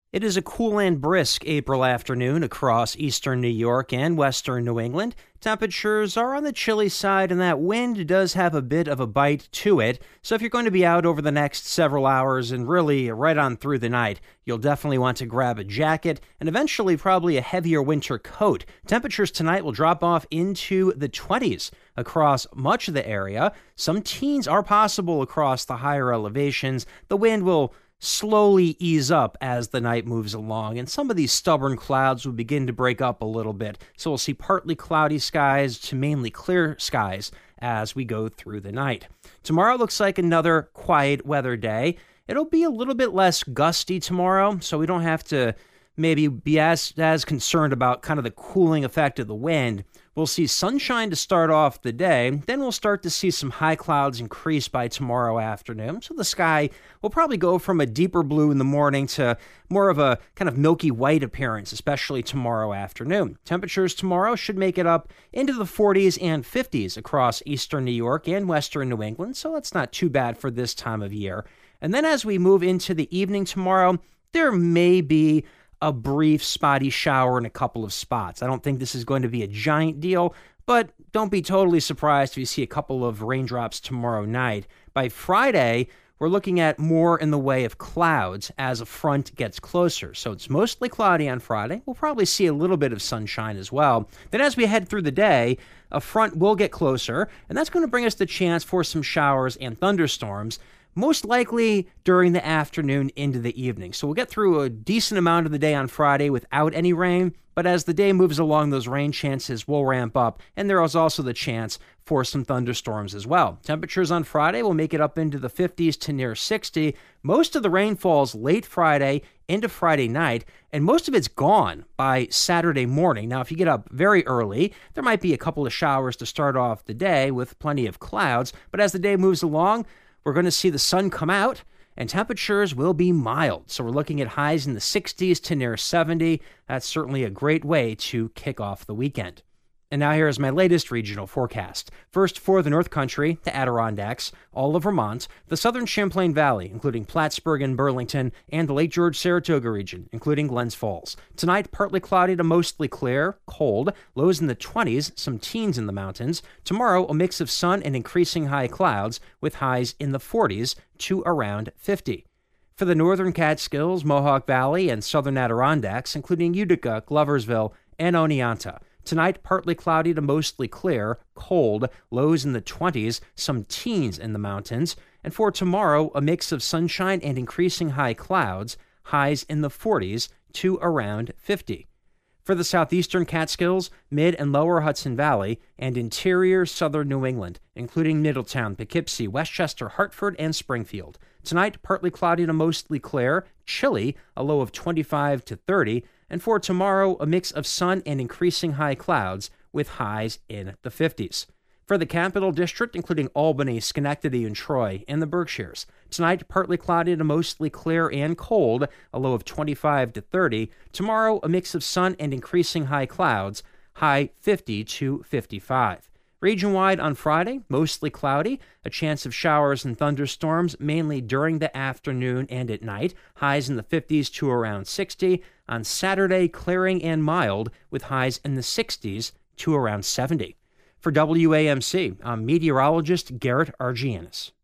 It is a cool and brisk April afternoon across eastern New York and western New England. Temperatures are on the chilly side, and that wind does have a bit of a bite to it. So if you're going to be out over the next several hours and really right on through the night, you'll definitely want to grab a jacket and eventually probably a heavier winter coat. Temperatures tonight will drop off into the 20s across much of the area. Some teens are possible across the higher elevations. The wind will slowly ease up as the night moves along, and some of these stubborn clouds will begin to break up a little bit. So we'll see partly cloudy skies to mainly clear skies as we go through the night. Tomorrow looks like another quiet weather day. It'll be a little bit less gusty tomorrow, so we don't have to maybe be as concerned about kind of the cooling effect of the wind. We'll see sunshine to start off the day, then we'll start to see some high clouds increase by tomorrow afternoon. So the sky will probably go from a deeper blue in the morning to more of a kind of milky white appearance, especially tomorrow afternoon. Temperatures tomorrow should make it up into the 40s and 50s across eastern New York and western New England, so that's not too bad for this time of year. And then as we move into the evening tomorrow, there may be a brief spotty shower in a couple of spots. I don't think this is going to be a giant deal, but don't be totally surprised if you see a couple of raindrops tomorrow night. By Friday, we're looking at more in the way of clouds as a front gets closer. So it's mostly cloudy on Friday. We'll probably see a little bit of sunshine as well. Then as we head through the day, a front will get closer, and that's going to bring us the chance for some showers and thunderstorms, most likely during the afternoon into the evening. So we'll get through a decent amount of the day on Friday without any rain, but as the day moves along, those rain chances will ramp up, and there is also the chance for some thunderstorms as well. Temperatures on Friday will make it up into the 50s to near 60. Most of the rain falls late Friday into Friday night, and most of it's gone by Saturday morning. Now, if you get up very early, there might be a couple of showers to start off the day with plenty of clouds, but as the day moves along, we're going to see the sun come out, and temperatures will be mild. So we're looking at highs in the 60s to near 70. That's certainly a great way to kick off the weekend. And now here is my latest regional forecast. First, for the North Country, the Adirondacks, all of Vermont, the southern Champlain Valley, including Plattsburgh and Burlington, and the Lake George-Saratoga region, including Glens Falls. Tonight, partly cloudy to mostly clear, cold, lows in the 20s, some teens in the mountains. Tomorrow, a mix of sun and increasing high clouds, with highs in the 40s to around 50. For the northern Catskills, Mohawk Valley, and southern Adirondacks, including Utica, Gloversville, and Oneonta. Tonight, partly cloudy to mostly clear, cold, lows in the 20s, some teens in the mountains. And for tomorrow, a mix of sunshine and increasing high clouds, highs in the 40s to around 50. For the southeastern Catskills, mid and lower Hudson Valley, and interior southern New England, including Middletown, Poughkeepsie, Westchester, Hartford, and Springfield. Tonight, partly cloudy to mostly clear, chilly, a low of 25 to 30, and for tomorrow, a mix of sun and increasing high clouds with highs in the 50s. For the Capital District, including Albany, Schenectady, and Troy, and the Berkshires. Tonight, partly cloudy to mostly clear and cold, a low of 25 to 30. Tomorrow, a mix of sun and increasing high clouds, high 50 to 55. Region-wide on Friday, mostly cloudy, a chance of showers and thunderstorms mainly during the afternoon and at night, highs in the 50s to around 60. On Saturday, clearing and mild, with highs in the 60s to around 70. For WAMC, I'm meteorologist Garrett Argianis.